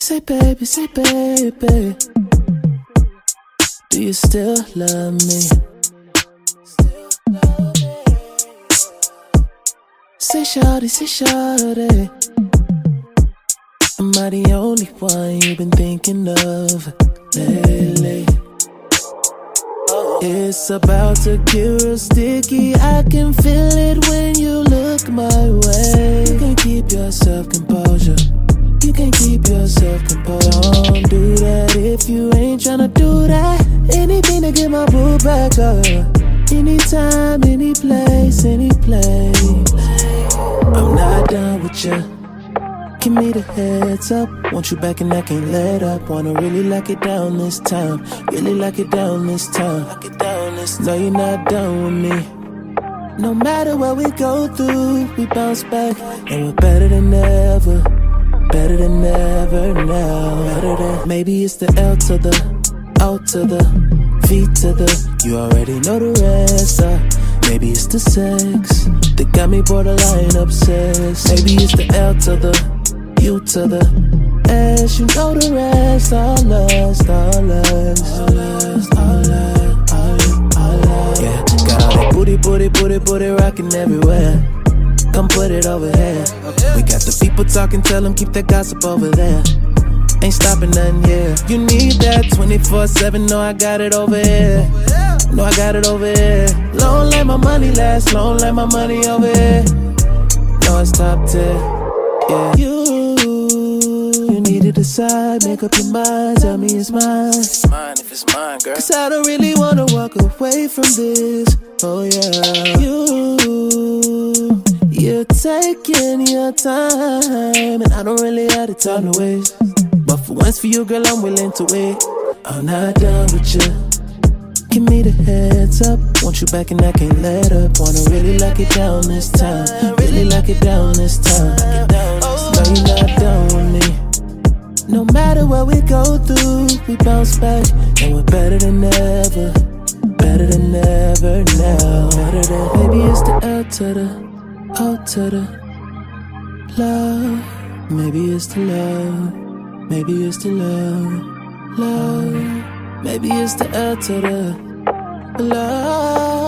Say baby, do you still love me? Say shawty, am I the only one you've been thinking of lately? It's about to get real sticky, I can feel it when you look my way. You can't keep your self-composure, you can't keep yourself composed. Don't do that if you ain't tryna do that. Anything to get my boo back up. Anytime, any place, any place. I'm not done with you, give me the heads up. Want you back and I can't let up. Wanna really lock it down this time, really lock it down this time. No, you're not done with me. No matter what we go through, we bounce back and we're better than ever. Better than ever now. Better than, maybe it's the L to the O to the V to the, you already know the rest. Maybe it's the sex that got me borderline obsessed. Maybe it's the L to the U to the S, you know the rest. All lust, all lust, all lust, all lust, all lust. Yeah, got all that booty rocking everywhere. Come put it over here. We got the people talking, tell them keep that gossip over there. Ain't stopping nothing, yeah. You need that 24/7, no, I got it over here. No, I got it over here. Long let my money last, long let my money over here. No, it's top tier, yeah. You need to decide, make up your mind, tell me it's mine. It's mine if it's mine, girl. Cause I don't really wanna walk away from this, oh yeah. You're taking your time, and I don't really have the time to waste. But for once for you, girl, I'm willing to wait. I'm not done with you, give me the heads up. Want you back and I can't let up. Wanna really lock it down this time, really lock it down this time. No, you're not done with me. No matter what we go through, we bounce back and we're better than ever. Better than ever now. Better than, maybe it's the L to the O to the love. Maybe it's the love, maybe it's the love. Maybe it's the L to the love.